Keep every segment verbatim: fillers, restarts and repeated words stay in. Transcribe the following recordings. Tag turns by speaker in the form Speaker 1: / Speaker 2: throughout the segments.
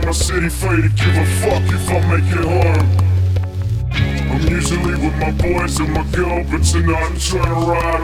Speaker 1: my city faded, give a fuck if I make it harm. I'm usually with my boys and my girl, but tonight I'm trying to ride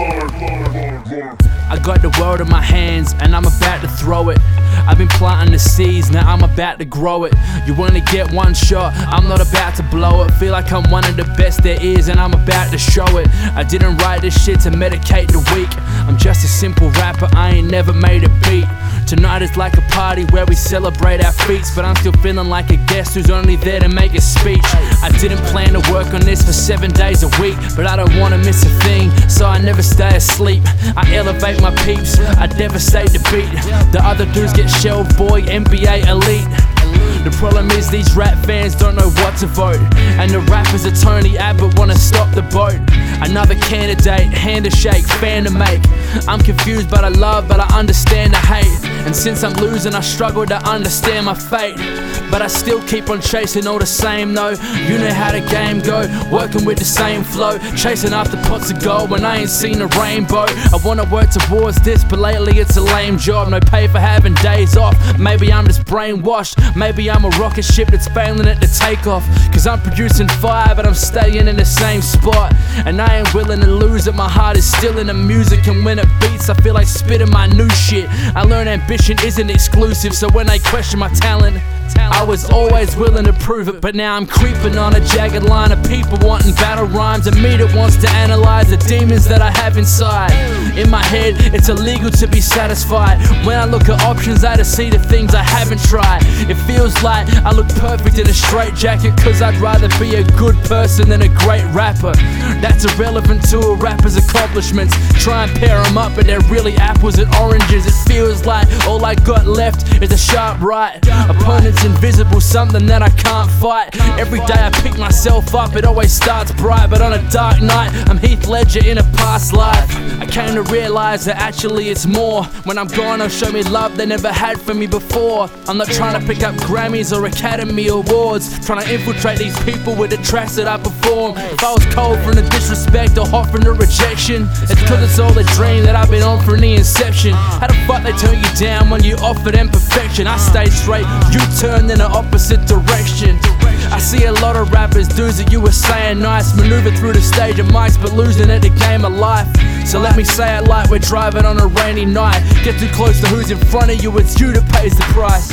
Speaker 1: all alone.
Speaker 2: I got the world in my hands and I'm about to throw it. I've been planting the seeds, now I'm about to grow it. You only get one shot, I'm not about to blow it. Feel like I'm one of the best there is and I'm about to show it. I didn't write this shit to medicate the weak. I'm just a simple rapper, I ain't never made a beat. Tonight is like a party where we celebrate our feats, but I'm still feeling like a guest who's only there to make a speech. I didn't plan to work on this for seven days a week, but I don't wanna miss a thing, so I never stay asleep. I elevate my peeps, I devastate the beat. The other dudes get shelved, boy, N B A elite. The problem is these rap fans don't know what to vote, and the rappers are Tony Abbott wanna stop the boat. Another candidate, hand to shake, fan to make. I'm confused but I love, but I understand the hate. And since I'm losing I struggle to understand my fate, but I still keep on chasing all the same though. You know how the game go, working with the same flow, chasing after pots of gold when I ain't seen a rainbow. I wanna work towards this but lately it's a lame job. No pay for having days off, maybe I'm just brainwashed. Maybe I'm a rocket ship that's failing at the takeoff. Cause I'm producing fire but I'm staying in the same spot, and I ain't willing to lose it. My heart is still in the music, and when it beats I feel like spitting my new shit. I learned ambition isn't exclusive, so when they question my talent, I was always willing to prove it. But now I'm creeping on a jagged line of people wanting battle rhymes, and me that wants to analyze the demons that I have inside. In my head it's illegal to be satisfied. When I look at options I just see the things I haven't tried. It feels like I look perfect in a straight jacket, cause I'd rather be a good person than a great rapper. That's irrelevant to a rapper's accomplishments. Try and pair them up but they're really apples and oranges. It feels like all I got left is a sharp right. Opponent's invisible, something that I can't fight. Every day I pick myself up, it always starts bright, but on a dark night I'm Heath Ledger in a past life. I came to realize that actually it's more. When I'm gone they'll show me love they never had for me before. I'm not trying to pick up Grammys or Academy Awards, trying to infiltrate these people with the tracks that I perform. If I was cold from the disrespect or hot from the rejection, it's cause it's all a dream that I've been on from the inception. How the fuck they turn you down when you offer them perfection? I stay straight, you turn in the opposite direction. I see a lot of rappers, dudes that you were saying nice, maneuver through the stage of mics but losing at the game of life. So let me say it like we're driving on a rainy night. Get too close to who's in front of you, it's you that pays the price.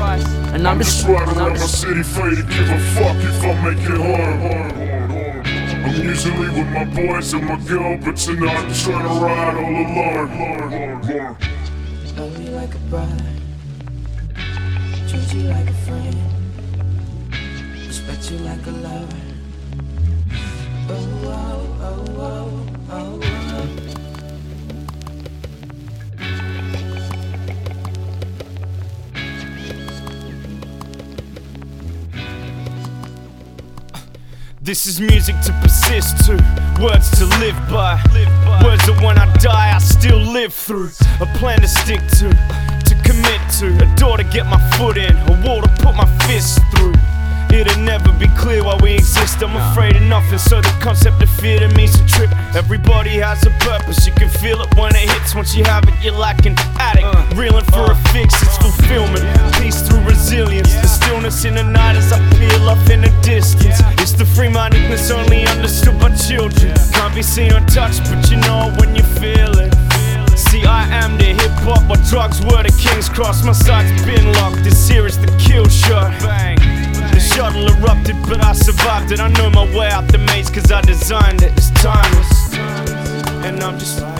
Speaker 2: And I'm,
Speaker 1: I'm
Speaker 2: just
Speaker 1: just riding around my city faded, give a fuck if I make it harm. I'm usually with my boys and my girl, but tonight I'm trying to ride all alone.
Speaker 3: Love you like a brother, treat you like a friend, respect you like a lover. Oh, oh, oh, oh, oh, oh.
Speaker 4: This is music to persist to, words to live by, words that when I die I still live through. A plan to stick to, to commit to, a door to get my foot in, a wall to put my fist through. It'll never be clear why we exist, I'm afraid of nothing, so the concept of fear to me's a trip. Everybody has a purpose, you can feel it when it hits. Once you have it, you're like an addict, reeling for a fix, it's fulfillment. Peace through resilience, the stillness in the night as I peel off in the distance. It's the free-mindedness only understood by children. Can't be seen or touched, but you know it when you feel it. See, I am the hip-hop, while drugs were the king's cross. My sight's been locked, this here is the kill shot. Bang. The shuttle erupted, but I survived it. I know my way out the maze, cause I designed it. It's timeless, and I'm just